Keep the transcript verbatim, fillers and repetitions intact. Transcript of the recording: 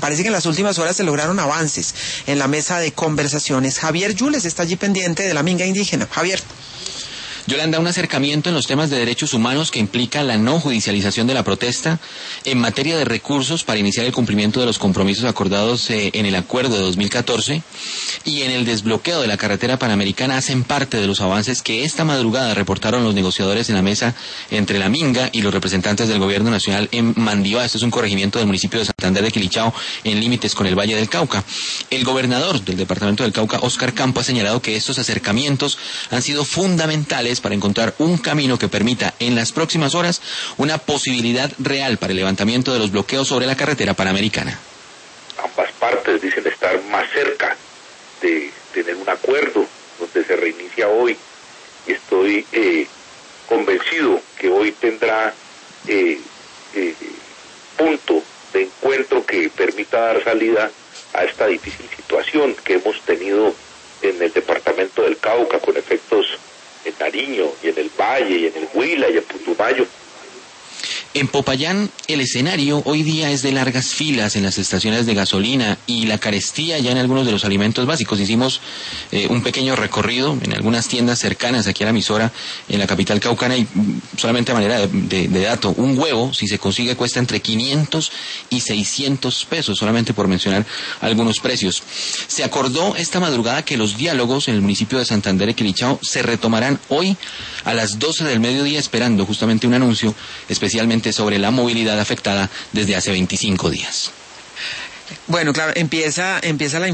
parece que en las últimas horas se lograron avances en la mesa de conversaciones. Javier Yules está allí pendiente de la minga indígena. Javier. Yolanda, un acercamiento en los temas de derechos humanos que implica la no judicialización de la protesta en materia de recursos para iniciar el cumplimiento de los compromisos acordados eh, en el acuerdo de dos mil catorce y en el desbloqueo de la carretera panamericana hacen parte de los avances que esta madrugada reportaron los negociadores en la mesa entre la minga y los representantes del gobierno nacional en Mandiva. Esto es un corregimiento del municipio de Santander de Quilichao en límites con el Valle del Cauca. El gobernador del departamento del Cauca, Óscar Campo, ha señalado que estos acercamientos han sido fundamentales para encontrar un camino que permita en las próximas horas una posibilidad real para el levantamiento de los bloqueos sobre la carretera panamericana. Ambas partes dicen estar más cerca de tener un acuerdo donde se reinicia hoy, y estoy eh, convencido que hoy tendrá eh, eh, punto de encuentro que permita dar salida a esta difícil situación que hemos tenido en el departamento del Cauca, con efectos en Nariño, y en el Valle, y en el Huila, y en Putumayo. En Popayán, el escenario hoy día es de largas filas en las estaciones de gasolina y la carestía ya en algunos de los alimentos básicos. Hicimos eh, un pequeño recorrido en algunas tiendas cercanas aquí a la emisora en la capital caucana y solamente a manera de, de, de dato, un huevo, si se consigue, cuesta entre quinientos y seiscientos pesos, solamente por mencionar algunos precios. Se acordó esta madrugada que los diálogos en el municipio de Santander de Quilichao se retomarán hoy a las doce del mediodía, esperando justamente un anuncio especialmente sobre la movilidad afectada desde hace veinticinco días. Bueno, claro, empieza, empieza la